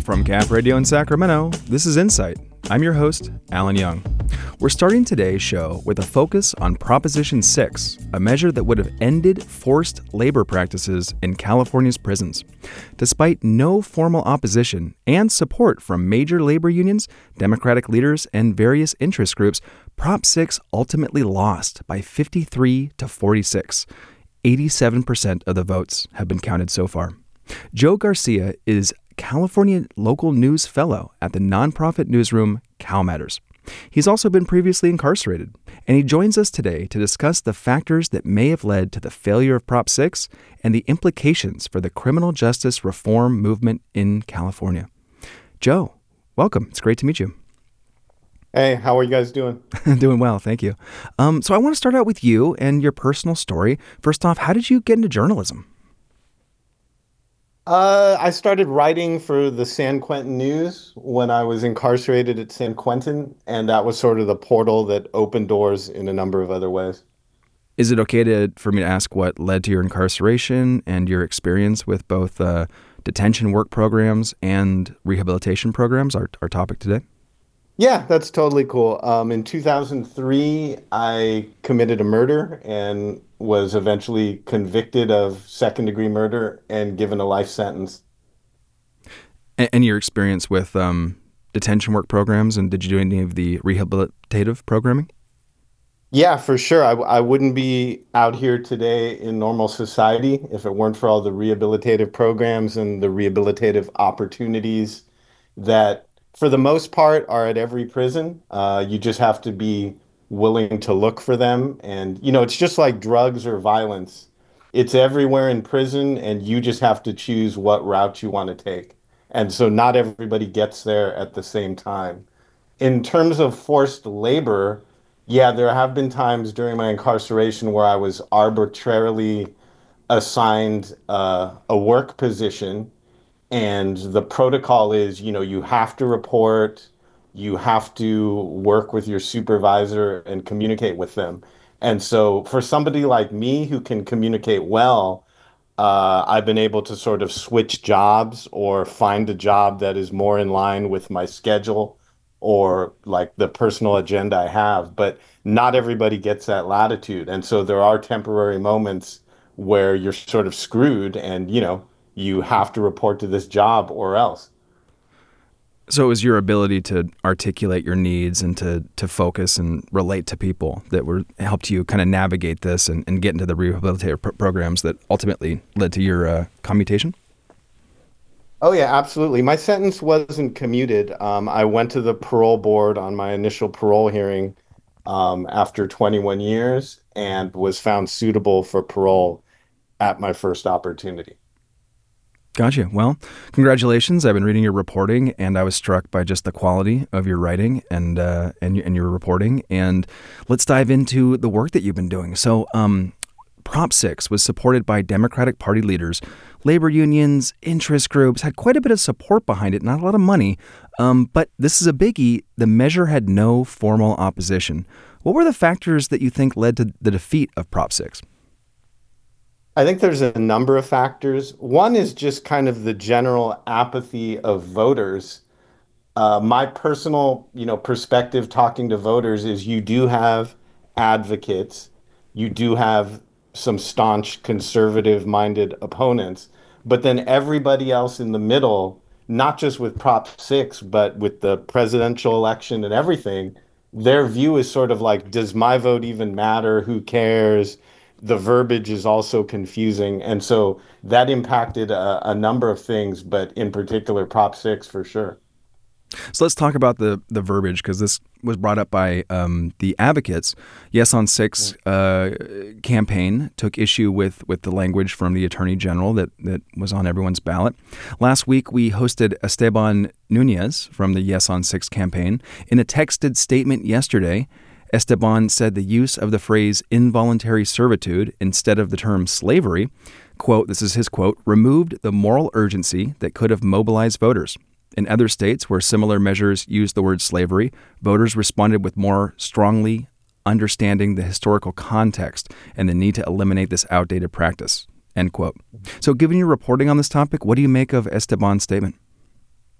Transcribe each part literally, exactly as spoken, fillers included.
From Cap Radio in Sacramento, this is Insight. I'm your host, Alan Young. We're starting today's show with a focus on Proposition six, a measure that would have ended forced labor practices in California's prisons. Despite no formal opposition and support from major labor unions, Democratic leaders, and various interest groups, Prop six ultimately lost by fifty-three to forty-six. eighty-seven percent of the votes have been counted so far. Joe Garcia is California Local News Fellow at the nonprofit newsroom CalMatters. He's also been previously incarcerated, and he joins us today to discuss the factors that may have led to the failure of Prop six and the implications for the criminal justice reform movement in California. Joe, welcome. It's great to meet you. Hey, how are you guys doing? Doing well, thank you. Um, so I want to start out with you and your personal story. First off, how did you get into journalism? Uh, I started writing for the San Quentin News when I was incarcerated at San Quentin, and that was sort of the portal that opened doors in a number of other ways. Is it okay to for me to ask what led to your incarceration and your experience with both uh, detention work programs and rehabilitation programs, our, our topic today? Yeah, that's totally cool. Um, in two thousand three, I committed a murder and was eventually convicted of second-degree murder and given a life sentence. And, and your experience with um, detention work programs, and did you do any of the rehabilitative programming? Yeah, for sure. I, I wouldn't be out here today in normal society if it weren't for all the rehabilitative programs and the rehabilitative opportunities that, for the most part, are at every prison. Uh, you just have to be willing to look for them. And, you know, it's just like drugs or violence. It's everywhere in prison, and you just have to choose what route you want to take. And so not everybody gets there at the same time. In terms of forced labor, yeah, there have been times during my incarceration where I was arbitrarily assigned uh, a work position. And the protocol is, you know, you have to report, you have to work with your supervisor and communicate with them. And so for somebody like me who can communicate well, uh, I've been able to sort of switch jobs or find a job that is more in line with my schedule or like the personal agenda I have. But not everybody gets that latitude. And so there are temporary moments where you're sort of screwed and, you know, you have to report to this job or else. So it was your ability to articulate your needs and to to focus and relate to people that were helped you kind of navigate this and, and get into the rehabilitative pr- programs that ultimately led to your uh, commutation? Oh, yeah, absolutely. My sentence wasn't commuted. Um, I went to the parole board on my initial parole hearing um, after twenty-one years and was found suitable for parole at my first opportunity. Gotcha. Well, congratulations. I've been reading your reporting, and I was struck by just the quality of your writing and uh, and, and your reporting. And let's dive into the work that you've been doing. So, um, Prop six was supported by Democratic Party leaders, labor unions, interest groups, had quite a bit of support behind it, not a lot of money. Um, but this is a biggie. The measure had no formal opposition. What were the factors that you think led to the defeat of Prop six? I think there's a number of factors. One is just kind of the general apathy of voters. Uh, my personal, you know, perspective talking to voters is you do have advocates, you do have some staunch conservative-minded opponents, but then everybody else in the middle, not just with Prop six, but with the presidential election and everything, their view is sort of like, does my vote even matter? Who cares? The verbiage is also confusing. And so that impacted a, a number of things, but in particular, Prop six for sure. So let's talk about the the verbiage, because this was brought up by um, the advocates. Yes on Six uh, campaign took issue with, with the language from the Attorney General that, that was on everyone's ballot. Last week, we hosted Esteban Nunez from the Yes on Six campaign. In a texted statement yesterday, Esteban said the use of the phrase involuntary servitude instead of the term slavery, quote, this is his quote, removed the moral urgency that could have mobilized voters. In other states where similar measures used the word slavery, voters responded with more strongly understanding the historical context and the need to eliminate this outdated practice, end quote. So given your reporting on this topic, what do you make of Esteban's statement?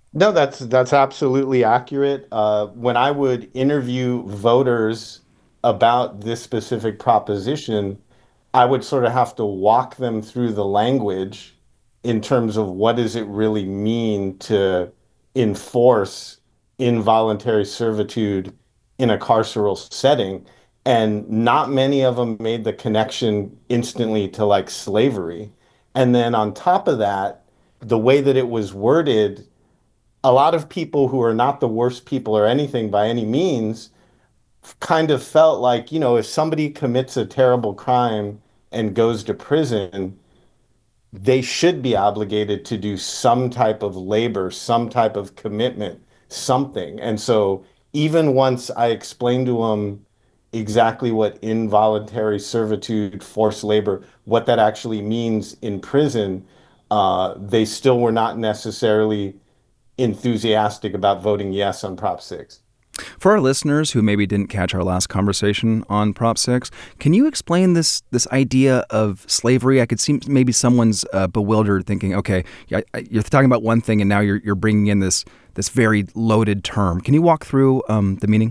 No, that's that's absolutely accurate. Uh, when I would interview voters about this specific proposition, I would sort of have to walk them through the language in terms of what does it really mean to enforce involuntary servitude in a carceral setting. And not many of them made the connection instantly to like slavery. And then on top of that, the way that it was worded, a lot of people who are not the worst people or anything by any means kind of felt like, you know, if somebody commits a terrible crime and goes to prison, they should be obligated to do some type of labor, some type of commitment, something. And so even once I explained to them exactly what involuntary servitude, forced labor, what that actually means in prison, uh, they still were not necessarily enthusiastic about voting yes on Prop six. For our listeners who maybe didn't catch our last conversation on Prop six, can you explain this this idea of slavery? I could see maybe someone's uh, bewildered, thinking, "Okay, I, I, you're talking about one thing, and now you're you're bringing in this this very loaded term." Can you walk through um, the meaning?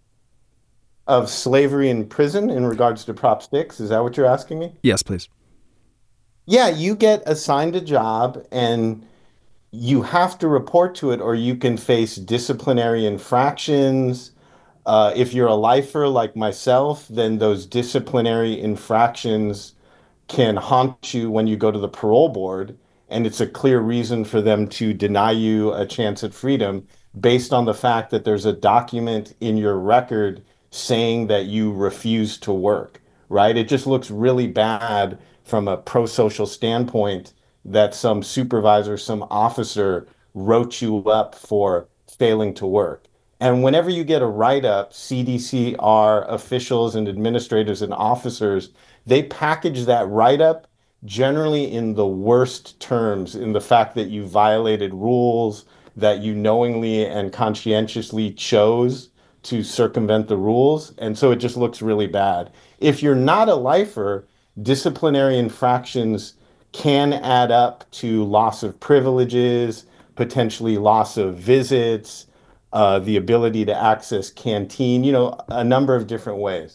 Of slavery in prison in regards to Prop six, is that what you're asking me? Yes, please. Yeah, you get assigned a job and you have to report to it, or you can face disciplinary infractions. Uh, if you're a lifer like myself, then those disciplinary infractions can haunt you when you go to the parole board, and it's a clear reason for them to deny you a chance at freedom based on the fact that there's a document in your record saying that you refuse to work, right? It just looks really bad from a pro-social standpoint that some supervisor, some officer wrote you up for failing to work. And whenever you get a write-up, C D C R officials and administrators and officers, they package that write-up generally in the worst terms, in the fact that you violated rules, that you knowingly and conscientiously chose to circumvent the rules. And so it just looks really bad. If you're not a lifer, disciplinary infractions can add up to loss of privileges, potentially loss of visits, uh, the ability to access canteen, you know, a number of different ways.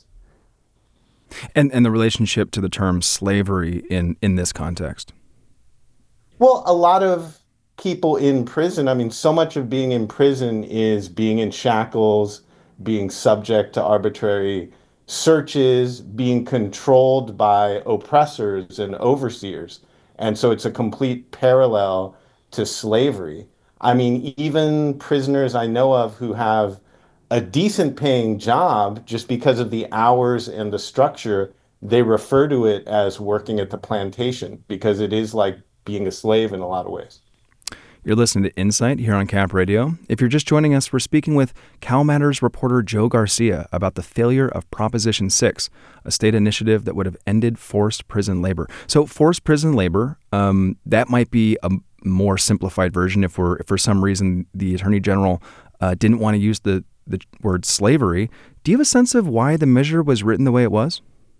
And and the relationship to the term slavery in in this context. Well, a lot of people in prison, I mean, so much of being in prison is being in shackles, being subject to arbitrary searches, being controlled by oppressors and overseers. And so it's a complete parallel to slavery. I mean, even prisoners I know of who have a decent paying job, just because of the hours and the structure, they refer to it as working at the plantation because it is like being a slave in a lot of ways. You're listening to Insight here on Cap Radio. If you're just joining us, we're speaking with Cal Matters reporter Joe Garcia about the failure of Proposition six, a state initiative that would have ended forced prison labor. So forced prison labor, um, that might be a more simplified version if we're if for some reason the Attorney General uh, didn't want to use the, the word slavery. Do you have a sense of why the measure was written the way it was?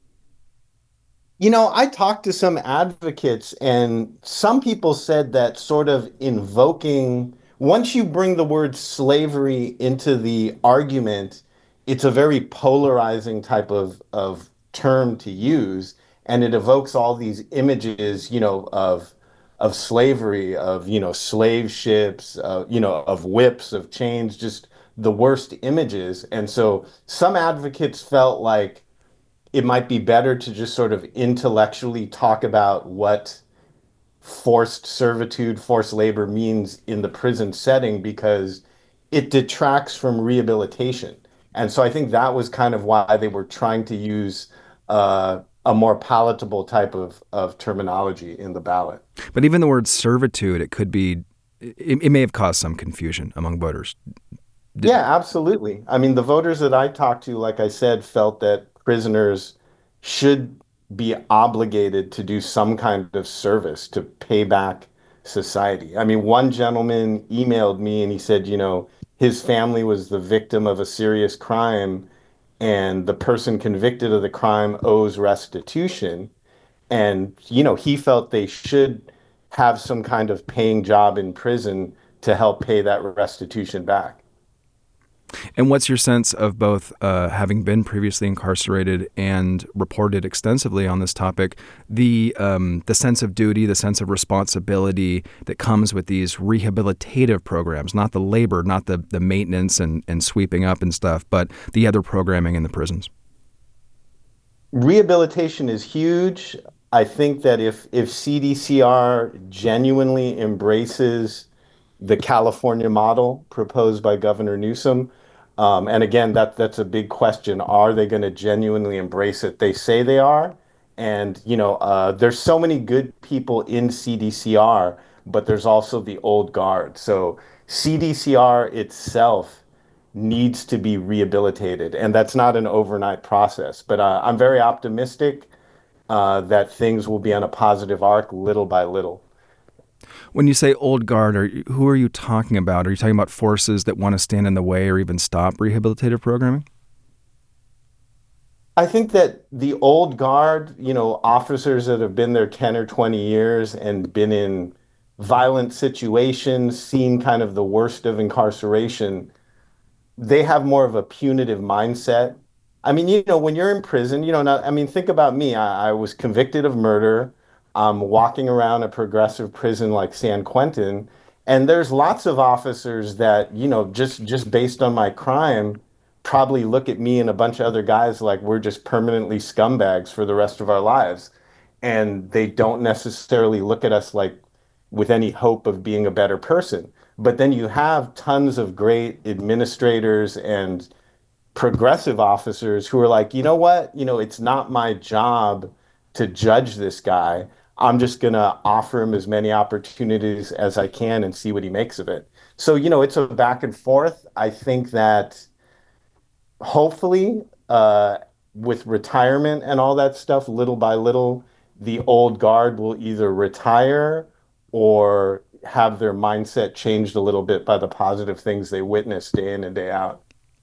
You know, I talked to some advocates, and some people said that sort of invoking, once you bring the word slavery into the argument, it's a very polarizing type of, of term to use, and it evokes all these images, you know, of of slavery, of, you know, slave ships, uh, you know, of whips, of chains, just the worst images. And so some advocates felt like it might be better to just sort of intellectually talk about what forced servitude, forced labor means in the prison setting because it detracts from rehabilitation. And so I think that was kind of why they were trying to use uh, a more palatable type of, of terminology in the ballot. But even the word servitude, it could be, it, it may have caused some confusion among voters. Did, Yeah, absolutely. I mean, the voters that I talked to, like I said, felt that prisoners should be obligated to do some kind of service to pay back society. I mean, one gentleman emailed me and he said, you know, his family was the victim of a serious crime and the person convicted of the crime owes restitution. And, you know, he felt they should have some kind of paying job in prison to help pay that restitution back. And what's your sense of both uh, having been previously incarcerated and reported extensively on this topic, the um, the sense of duty, the sense of responsibility that comes with these rehabilitative programs, not the labor, not the, the maintenance and, and sweeping up and stuff, but the other programming in the prisons? Rehabilitation is huge. I think that if if C D C R genuinely embraces the California model proposed by Governor Newsom, um, and again, that that's a big question. Are they going to genuinely embrace it? They say they are, and you know, uh, there's so many good people in C D C R, but there's also the old guard. So C D C R itself needs to be rehabilitated, and that's not an overnight process. But uh, I'm very optimistic uh, that things will be on a positive arc little by little. When you say old guard, are, who are you talking about? Are you talking about forces that want to stand in the way or even stop rehabilitative programming? I think that the old guard, you know, officers that have been there ten or twenty years and been in violent situations, seen kind of the worst of incarceration, they have more of a punitive mindset. I mean, you know, when you're in prison, you know, not, I mean, think about me. I, I was convicted of murder. I'm walking around a progressive prison like San Quentin, and there's lots of officers that, you know, just just based on my crime, probably look at me and a bunch of other guys like we're just permanently scumbags for the rest of our lives. And they don't necessarily look at us like with any hope of being a better person. But then you have tons of great administrators and progressive officers who are like, you know what? You know, it's not my job to judge this guy. I'm just going to offer him as many opportunities as I can and see what he makes of it. So, you know, it's a back and forth. I think that hopefully, uh, with retirement and all that stuff, little by little, the old guard will either retire or have their mindset changed a little bit by the positive things they witness day in and day out.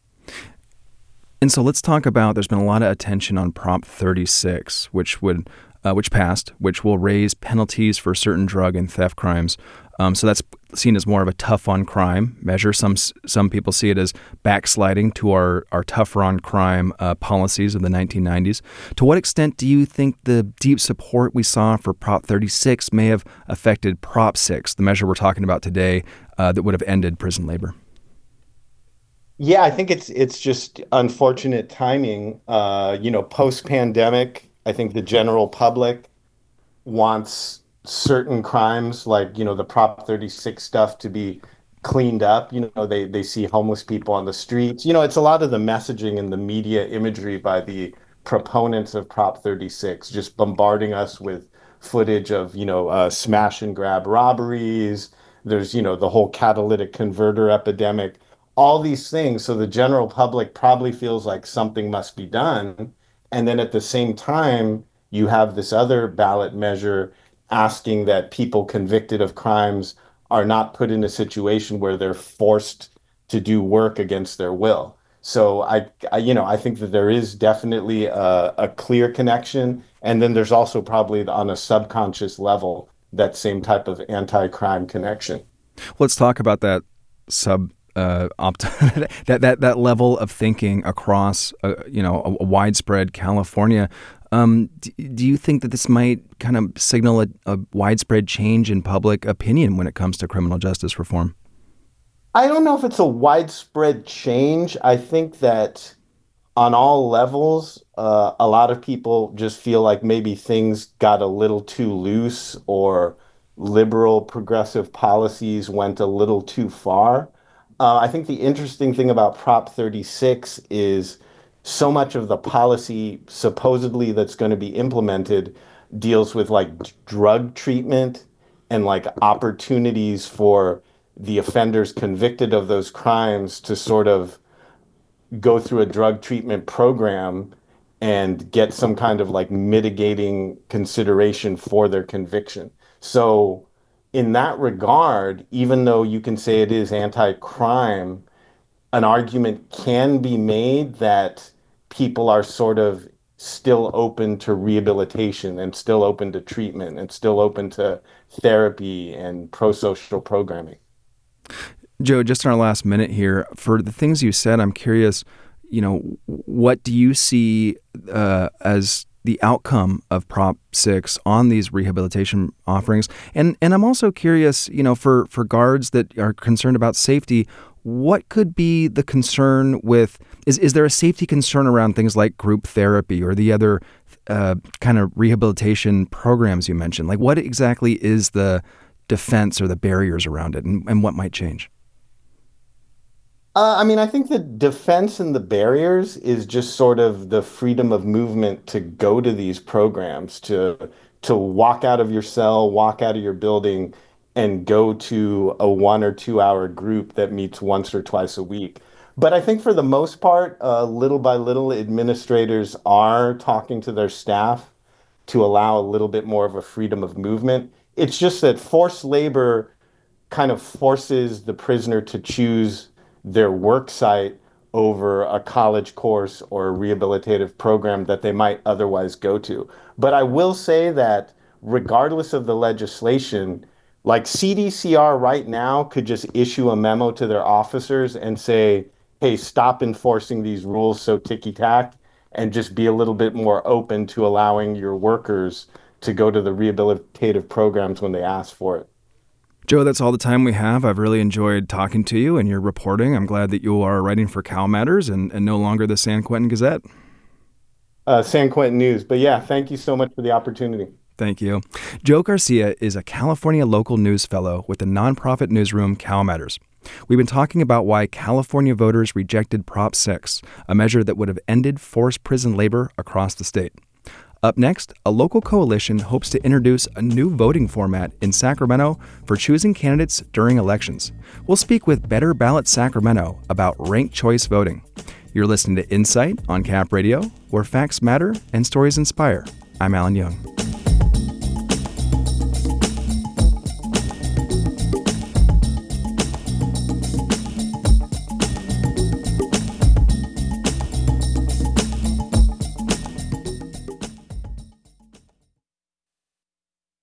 And so let's talk about, there's been a lot of attention on Prop thirty-six, which would uh, which passed, which will raise penalties for certain drug and theft crimes. Um, so that's seen as more of a tough on crime measure. Some some people see it as backsliding to our, our tougher on crime uh, policies of the nineteen nineties. To what extent do you think the deep support we saw for Prop thirty-six may have affected Prop six, the measure we're talking about today, uh, that would have ended prison labor? Yeah, I think it's it's just unfortunate timing. Uh, you know, post-pandemic, I think the general public wants certain crimes like, you know, the Prop thirty-six stuff to be cleaned up. You know, they they see homeless people on the streets. You know, it's a lot of the messaging and the media imagery by the proponents of Prop thirty-six, just bombarding us with footage of, you know, uh, smash and grab robberies. There's, you know, the whole catalytic converter epidemic, all these things. So the general public probably feels like something must be done. And then at the same time, you have this other ballot measure asking that people convicted of crimes are not put in a situation where they're forced to do work against their will. So I, I you know, I think that there is definitely a, a clear connection, and then there's also probably on a subconscious level that same type of anti-crime connection. Let's talk about that sub uh, opt that that that level of thinking across uh, you know a, a widespread California. Um, do, do you think that this might kind of signal a, a widespread change in public opinion when it comes to criminal justice reform? I don't know if it's a widespread change. I think that on all levels, uh, a lot of people just feel like maybe things got a little too loose or liberal progressive policies went a little too far. Uh, I think the interesting thing about Prop thirty-six is so much of the policy supposedly that's going to be implemented deals with like d- drug treatment and like opportunities for the offenders convicted of those crimes to sort of go through a drug treatment program and get some kind of like mitigating consideration for their conviction. So, in that regard, even though you can say it is anti-crime, an argument can be made that people are sort of still open to rehabilitation and still open to treatment and still open to therapy and pro-social programming. Joe, just in our last minute here, for the things you said, I'm curious, you know, what do you see uh, as the outcome of Prop six on these rehabilitation offerings? And and I'm also curious, you know, for, for guards that are concerned about safety, what could be the concern with, is, is there a safety concern around things like group therapy or the other uh, kind of rehabilitation programs you mentioned? Like, what exactly is the defense or the barriers around it, and, and what might change? Uh, I mean, I think the defense and the barriers is just sort of the freedom of movement to go to these programs, to to walk out of your cell, walk out of your building, and go to a one or two hour group that meets once or twice a week. But I think for the most part, uh, little by little, administrators are talking to their staff to allow a little bit more of a freedom of movement. It's just that forced labor kind of forces the prisoner to choose their work site over a college course or a rehabilitative program that they might otherwise go to. But I will say that regardless of the legislation, like C D C R right now could just issue a memo to their officers and say, hey, stop enforcing these rules so ticky-tack, and just be a little bit more open to allowing your workers to go to the rehabilitative programs when they ask for it. Joe, that's all the time we have. I've really enjoyed talking to you and your reporting. I'm glad that you are writing for Cal Matters and, and no longer the San Quentin Gazette. Uh, San Quentin News. But yeah, thank you so much for the opportunity. Thank you. Joe Garcia is a California local news fellow with the nonprofit newsroom Cal Matters. We've been talking about why California voters rejected Prop six, a measure that would have ended forced prison labor across the state. Up next, a local coalition hopes to introduce a new voting format in Sacramento for choosing candidates during elections. We'll speak with Better Ballot Sacramento about ranked choice voting. You're listening to Insight on Cap Radio, where facts matter and stories inspire. I'm Alan Young.